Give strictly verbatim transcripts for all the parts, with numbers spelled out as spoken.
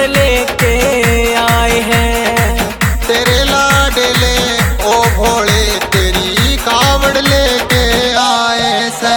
कावड़ लेके आए हैं। तेरे लाडले ओ भोले तेरी कावड़ लेके आए से।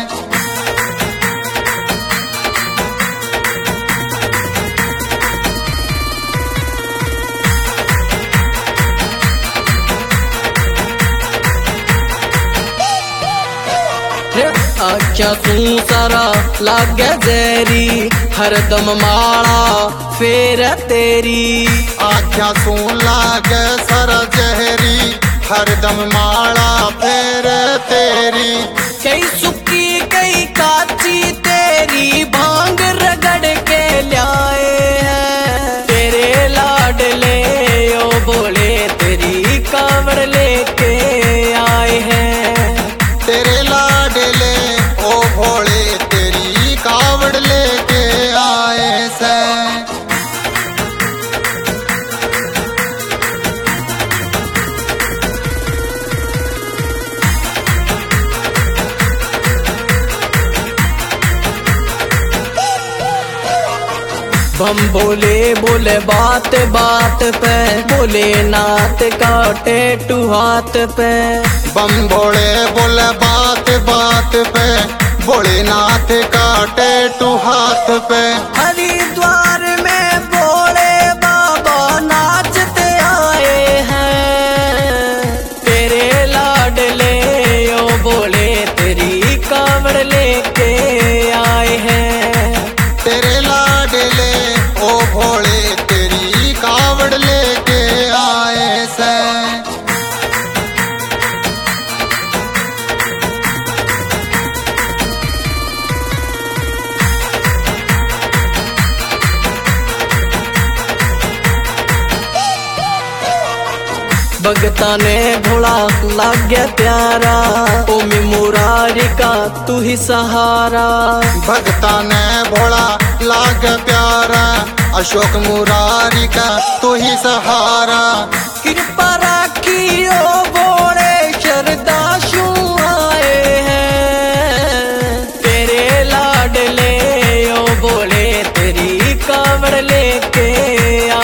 आख्या तू सारा लागे जैरी हरदम माला फेर तेरी। आख्या सू लागे सर जहरी हरदम माला फेर तेरी। कई सुखी कई काची तेरी भांग रगड़ के ल्याए हैं। तेरे लाडले ओ बोले तेरी कावड़ लेके आए हैं। तेरे लाडले ओ भोले तेरी कावड़ लेके आए से। बम बोले बोले बात बात पे बोले नाथ काटे टू हाथ पे। बम भोले बोले बात बात पे भोलेनाथ का टैटू हाथ पे। हरिद्वार में भोले बाबा नाचते आए हैं। तेरे लाडले ओ बोले तेरी कावड़ लेके आए हैं। तेरे लाडले ओ भोले तेरी कावड़ लेके आए से। भगता ने भोला लाग गया प्यारा ओ मुरारी का तू ही सहारा। भगता ने भोला लाग प्यारा अशोक मुरारी का तू ही सहारा। कृपा राखी ओ बोले शरदाशु आए हैं। तेरे लाडले ओ बोले तेरी कावड़ लेके